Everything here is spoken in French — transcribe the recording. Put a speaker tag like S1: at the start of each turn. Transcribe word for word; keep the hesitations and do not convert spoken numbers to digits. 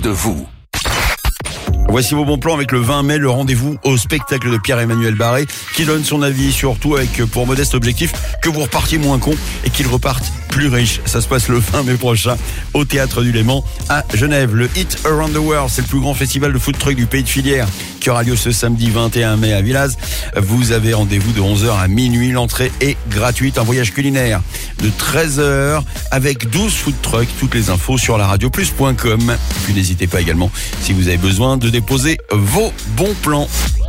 S1: de vous.
S2: Voici vos bons plans avec le vingt mai, le rendez-vous au spectacle de Pierre-Emmanuel Barré, qui donne son avis surtout avec pour modeste objectif que vous repartiez moins con et qu'il reparte plus riche. Ça se passe le vingt mai prochain au Théâtre du Léman à Genève. Le Hit Around the World, c'est le plus grand festival de food truck du pays de Filière qui aura lieu ce samedi vingt et un mai à Villaz. Vous avez rendez-vous de onze heures à minuit. L'entrée est gratuite. Un voyage culinaire de treize heures avec douze food trucks. Toutes les infos sur la radio plus point com. Puis n'hésitez pas également si vous avez besoin de déposer vos bons plans.